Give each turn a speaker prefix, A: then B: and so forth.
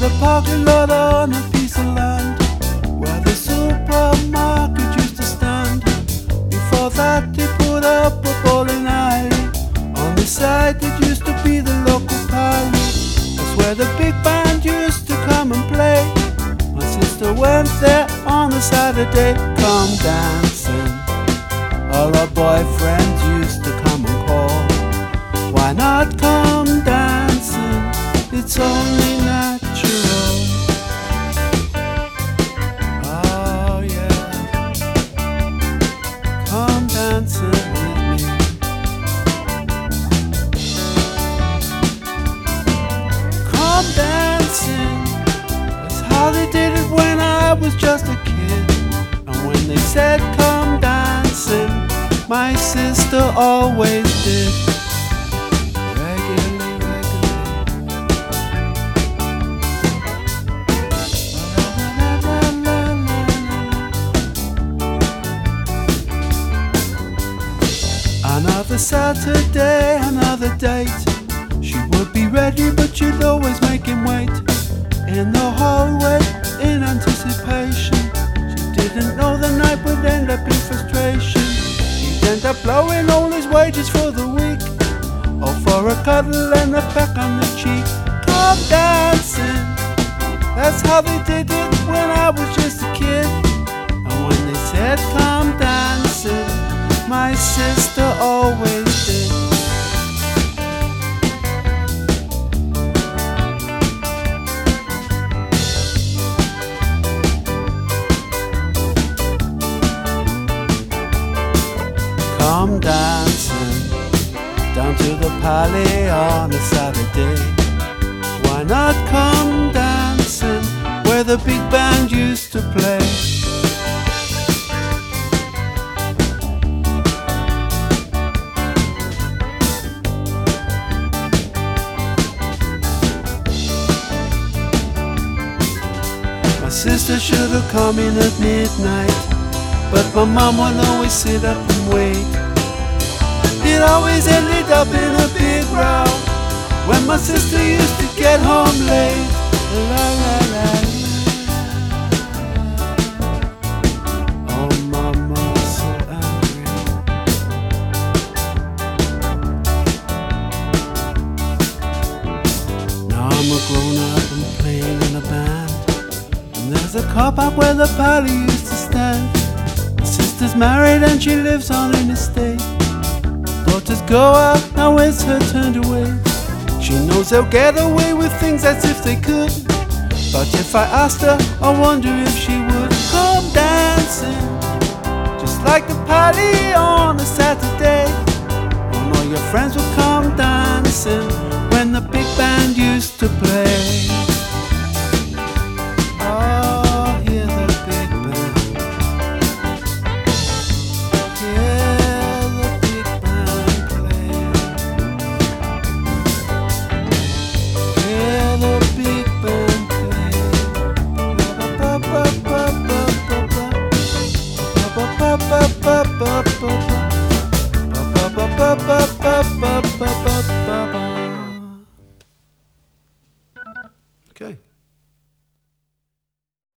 A: the parking lot on a piece of land where the supermarket used to stand. Before that they put up a bowling alley. On the side it used to be the local party. That's where the big band used to come and play. My sister went there on a Saturday. Come dancing, all our boyfriends used to come and call. Why not come dancing? It's only natural. Oh yeah, come dancing with me. Come dancing, that's how they did it when I was just a kid. And when they said come dancing, my sister always did. Another Saturday, another date. She would be ready, but she'd always make him wait in the hallway in anticipation. She didn't know the night would end up in frustration. He'd end up blowing all his wages for the week, or for a cuddle and a peck on the cheek. Come dancing, that's how they did it when I was just a kid. And when they said come dancing, my sister always did. Come dancing down to the Pally on a Saturday. Why not come dancing where the big band used to play? My sister should have come in at midnight, but my mom would always sit up and wait. It always ended up in a big row when my sister used to get home late. La la la la. Oh, mama's so angry. Now I'm a grown up and playing in a band. There's a car park where the party used to stand. My sister's married and she lives on an estate. Daughters go out, now it's her turn to wait. She knows they'll get away with things as if they could, but if I asked her, I wonder if she would. Come dancing, just like the party on a Saturday, when all your friends would come dancing when the big band used to play.